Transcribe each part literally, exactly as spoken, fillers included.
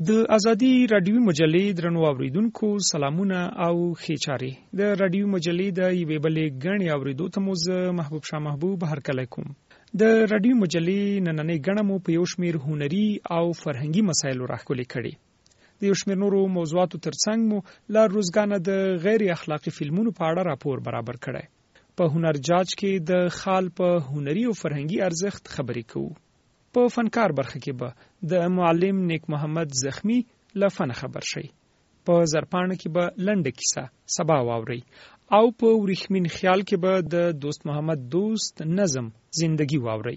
د ازادي رادیوي مجلې درنو اوریدونکو سلامونه او ښې چارې. د رادیوي مجلې د یوې بلې ګڼې اوریدو ته مو زه محبوب شاه محبوب هرکلی کوم. د رادیوي مجلې نننۍ ګڼه مو په یو شمېر هنري او فرهنګي مسایلو راښکلې کړې. د یو شمېر نورو موضوعاتو ترڅنګ مو له روزګانه د غیر اخلاقي فلمونو په اړه راپور برابر کړی. په هنر جاج کې د خال په هنري او فرهنګي ارزښت خبرې کوو. په فنکار برخه کې به د معلم نیک محمد زخمی له فن خبر شي. په زرپاڼه کې به لنډه کیسه سبا واوري او په وریښمین خیال کې به د دوست محمد دوست نظم زندگی واوري.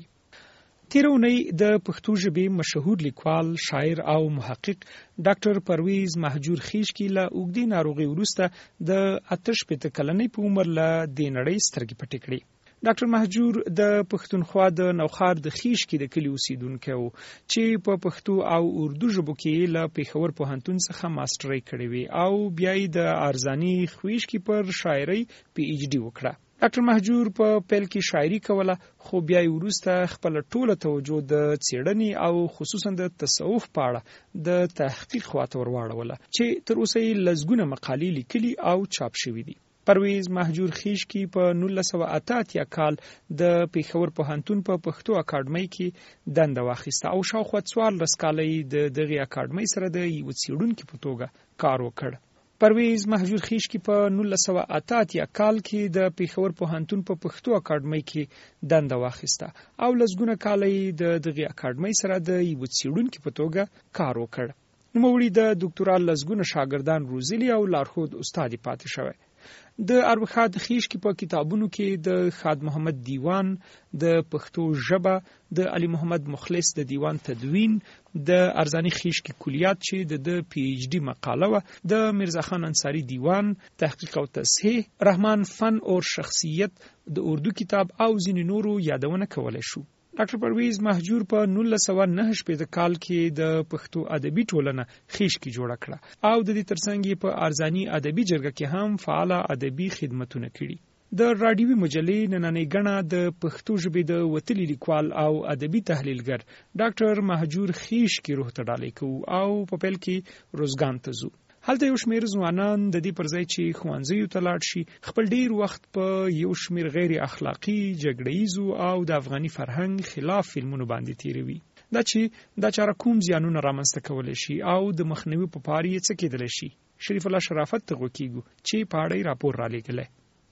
تیر اونۍ د پښتو ژبې مشهور لیکوال، شاعر او محقق ډاکټر پرویز مهجور خیشکی له اوږدې ناروغۍ وروسته د اته شپېته کلنۍ په عمر له دې نړۍ سترګې پټې کړې. ډاکټر مهجور د پښتونخوا د نوخار د خیشکی د کلي اوسیدونکی و چې په پښتو او اردو ژبو کې له پېښور پوهنتون څخه ماسټرۍ کړې وې او بیا یې د ارزاني خویشکی پر شاعرۍ پی ایچ ډي وکړه. ډاکټر مهجور په پیل کې شاعري کوله، خو بیا یې وروسته خپل ټوله توجه د څېړنې او خصوصا د تصوف په اړه د تحقیق خواته ورواړوله چې تر اوسه یې لسګونه مقالې لیکلي او چاپ شوي دي. پرویز مهجور خیشکی په نولس سوه اته اتیا کال د پېښور پوهنتون په پښتو اکاډمۍ کې دنده واخیسته او شاوخوا څوارلس کاله یې د دغې اکاډمۍ سره د یوه څېړونکي په توګه کار وکړ. پرویز مهجور خیشکی په نولس سوه اته اتیا کال کې د پېښور پوهنتون په پښتو اکاډمۍ کې دنده واخیسته او لسګونه کاله یې د دغې اکاډمۍ سره د یوه څېړونکي په توګه کار وکړ. نوموړي د ډاکټورا لسګونه شاګردان روزلي او لارښود استاد پاتې شوی. د اروخاد خیشکی په کتابونو کې د خاد محمد دیوان، د پښتو ژبه، د علي محمد مخلص د دیوان تدوین، د ارزاني خیشکی کلیات چې د پی ایچ ډي مقاله و، د میرزا خان انصاری دیوان، تحقیق او تصحیح، رحمان فن اور شخصیت، د اردو کتاب او ځینې نورو یادونه کولای شو. ډاکټر پرویز مهجور په نولس سوه نهه شپېته کال کې د پښتو ادبي ټولنه خیشکی جوړه کړه او د دې ترڅنګ یې په ارزاني ادبي جرګه کې هم فعاله ادبي خدمتونه کړي. د رادیوي مجلې نننۍ ګڼه د پښتو ژبې د وتلي لیکوال او ادبي تحلیلګر ډاکټر مهجور خیشکی روح ته ډالۍ کوو او په پیل کې روزګان ته ځو. هلته یو شمېر ځوانان د دې پر ځای چې ښوونځیو ته لاړ شي خپل ډیر وخت په یو شمېر غیر اخلاقي، جګړه ییزو او د افغاني فرهنګ خلاف فلمونو باندې تیروي. دا چې دا چاره کوم زیانونه رامنځته کولی شي او د مخنیوي په پار یې څه کېدلی شي. شریف الله شرافت ته غوږ چې په اړه یې راپور رالیږلی.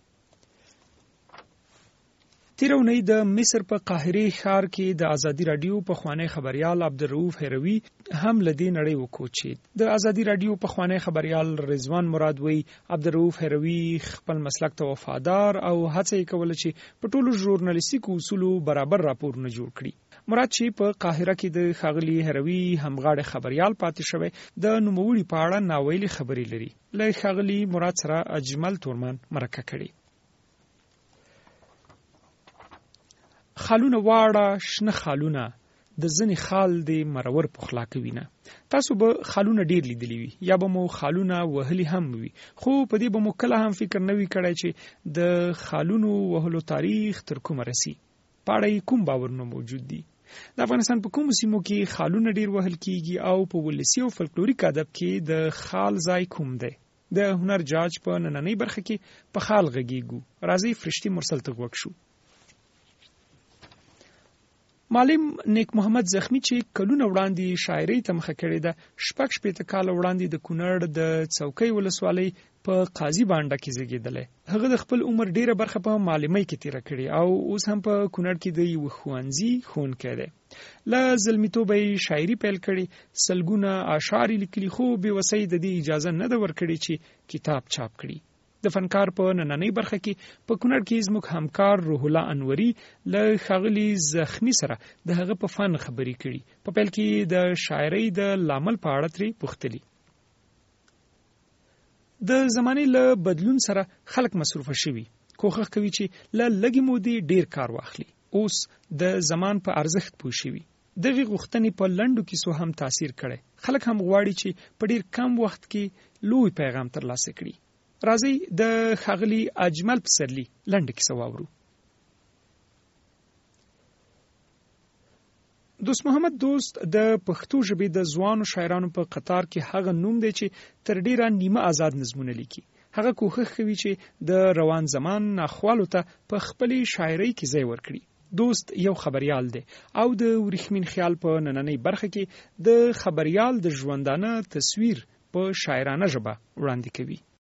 تیر اونۍ د مصر په قاهرې ښار کې د ازادي راډیو پخوانی خبریال عبدالرؤف هروي هم له دې نړۍ وکوچېد. د ازادي راډیو پخوانی خبریال رضوان مراد وی عبدالرؤف هروي خپل مسلک ته وفادار او هڅه یې کوله چې په ټولو ژورنالیستیکو اصولو برابر راپورونه جوړ کړي. مراد چې په قاهره کې د ښاغلي هروي همغاړی خبریال پاتې شوی د نوموړي په اړه ناویلې خبرې لري. له ښاغلي مراد سره اجمل تورمان مرکه کړي. خالونه واړه شنه خالونه د ځنې خال د مرور پخلا کوي نه. تاسو به خالونه ډیر لیدلی وي یا به مو خالونه وهلي هم وي، خو په دې به مو کله هم فکر نه وي کړی چې د خالونو وهلو تاریخ تر کومه رسي. په اړه یې کوم باورونه موجود دي. د افغانستان په کومو سیمو کې خالونه ډیر وهل کیږي او په ولسي او فلکلوریک ادب کې د خال ځای کوم دی. د هنر جاج په نننۍ برخه کې په خال غږیږو. راځئ فرشتي مرسل ته غوږ شو. معلم نیک محمد زخمی چې کلونه وړاندې شاعرۍ ته مخه کړې ده، شپږ شپېته کاله وړاندې د کونړ د څوکۍ ولسوالۍ په قاضي بانډه کې زیږېدلی. هغه د خپل عمر ډیره برخه په معلمۍ کې تیره کړې او اوس هم په کونړ کې د یوه ښوونځي ښوونکی دی. له زلمیتوبه یې شاعري پیل کړې، سلګونه اشعار یې لیکلي، خو بېوسۍ د دې اجازه نه ده ورکړې چې کتاب چاپ کړي. د فنکار په نننۍ برخه کې په کونړ کې زموږ همکار روح الله انوري له ښاغلي زخمی سره د هغه په فن خبرې کړي. په پیل کې د شاعرۍ د لامل په اړه ترې پوښتلي. د زمانې له بدلون سره خلک مصروفه شوي، کوښښ کوي چې له لږې مودې ډیر کار واخلي. اوس د زمان په ارزښت پوه شوي. دغې غوښتنې په لنډو کیسو هم تاثیر کړی. خلک هم غواړي چې په ډیر کم وخت کې لوی پیغام ترلاسه کړي. راځئ د ښاغلي اجمل پسرلي لنډه کیسه واورو. دوست محمد دوست د پښتو ژبې د ځوانو شاعرانو په قطار کې هغه نوم دی چې تر ډیره نیمه آزاد نظمونه لیکي. هغه کوښښ کوي چې د روان زمان ناخوالو ته په خپلې شاعرۍ کې ځای ورکړي. دوست یو خبریال دی او د ورېښمین خیال په نننۍ برخه کې د خبریال د ژوندانه تصویر په شاعرانه ژبه وړاندې کوي.